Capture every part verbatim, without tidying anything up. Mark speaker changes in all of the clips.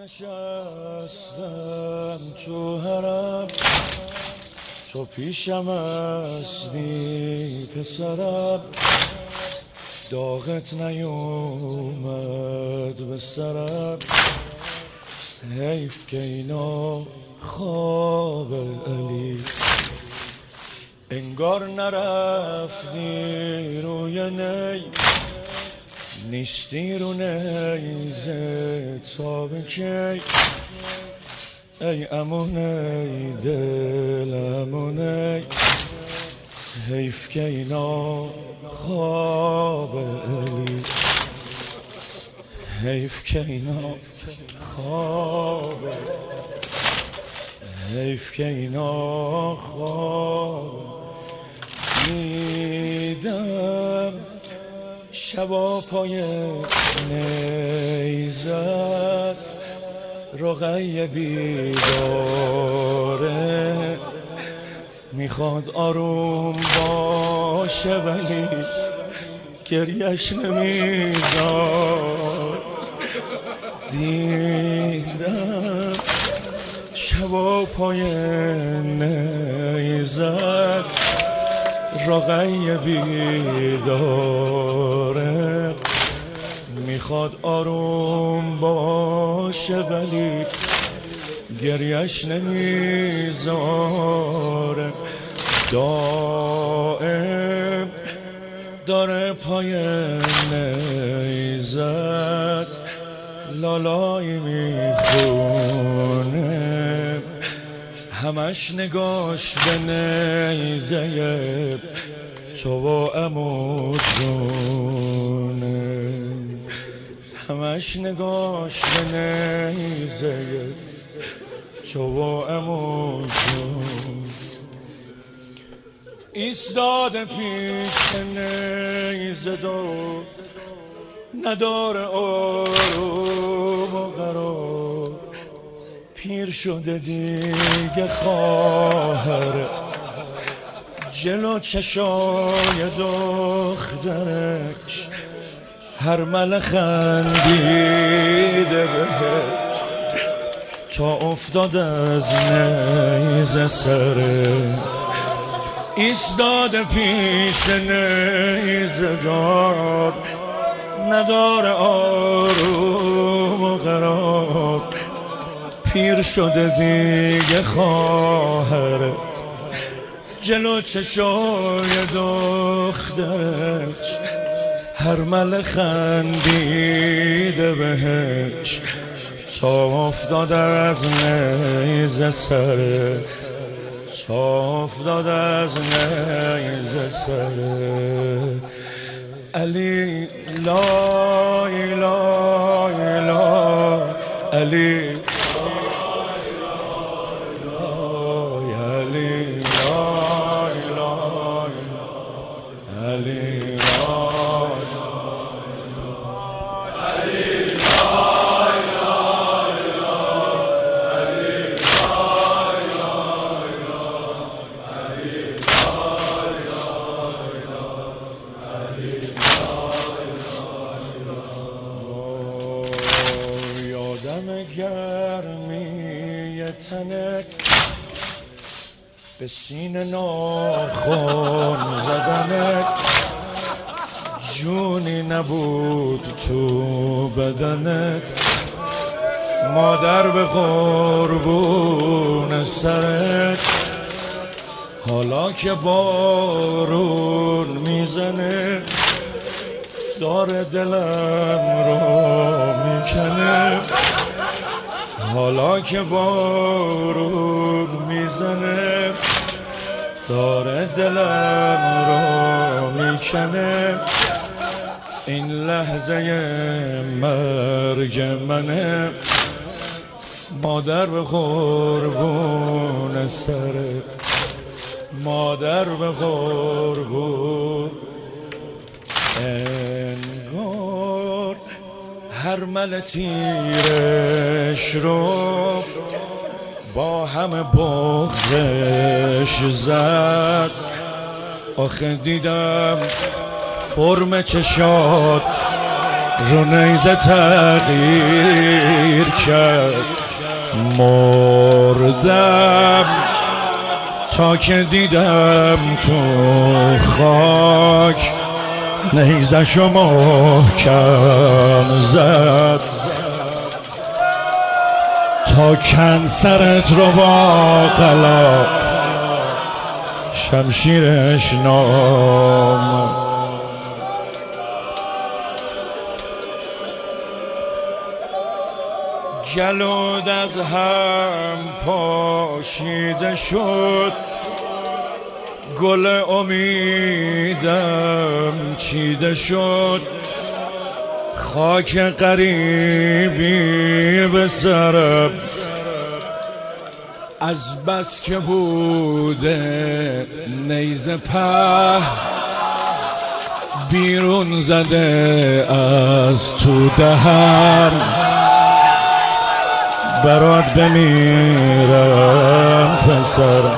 Speaker 1: نشستم تو حرم، تو پیشم هستی پسرم، داغت نیومد به سرم. حیف که اینا خواب علی، انگار نرفتی روی نی، نیستی رو نیزه تا به کی. ای امونه دل امونه، حیف که اینا خواب علی، حیف که اینا خواب، حیف که اینا خواب. دیدم شبا پای نیزت رقیه بیداره، میخواد آروم باشه ولی گریش نمیذار. دیدم شبا پای نیزت رقیه بیداره، میخواد آروم باشه ولی گریش نمیذاره. دائم داره پای نیزت لالایی میخونه، همش نگاش به نیزه تو و عمو جونه، همش نگاش به نیزه تو و عمو جون. ایستاده پیش نیزه دو، نداره آروم و قرار، پیر شده دیگه خواهرت جلو چشای دخترش، هر مل خندیده بهش تا افتاد از نیزه سرت. ایستاده پیش نیزه دار، نداره آروم و قرار، پیر شده دیگه خواهرت جلو چشای دخترش، هر مل خندیده بهش تا افتاد از نیزه سرت، تا افتاد از نیزه سرت. علی لا اله الا علی، گرمی تنت به سینه ناخن زدنت، جونی نبود تو بدنت، مادر به قربون سرت، حالا که بارون میزنه داره دلم رو میکنه، حالا که بارون میزنه داره دلم رو میکنه. این لحظه مرگ منه، مادر به قربون سرت، مادر به قربون. انگار هر مل تیرش رو با همه بغزش زد، آخه دیدم فرم چشات رو نیزه تغییر کرد مردم تا که دیدم تو خاک نیزشو محکم زد تا کنسرت رو با غلاف شمشیرش نام. جلود از هم پاشیده شد گل امیدم چیده شد خاک غریبی به سرم از بس که بوده نیزه په بیرون زده از تو دهن برات بمیرم پسرم.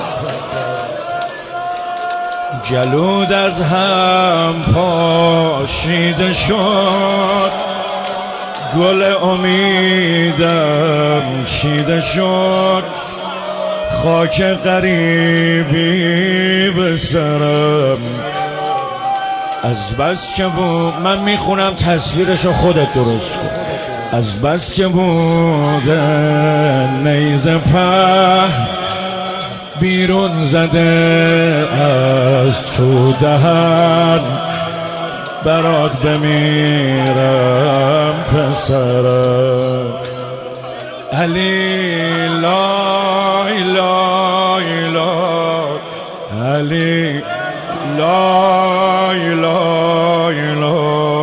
Speaker 1: جلود از هم پاشیده شد گل امیدم چیده شد خاک غریبی به سرم از بس که بود. من میخونم تصویرشو خودت درست کن. از بس که بوده نیزه په بیرون زده از تو دهن برات بمیرم پسرم. علی لا اله الا علی لا اله الا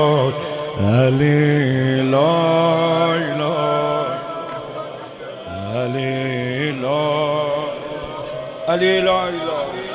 Speaker 1: علی لا اله علی لا علی لا اله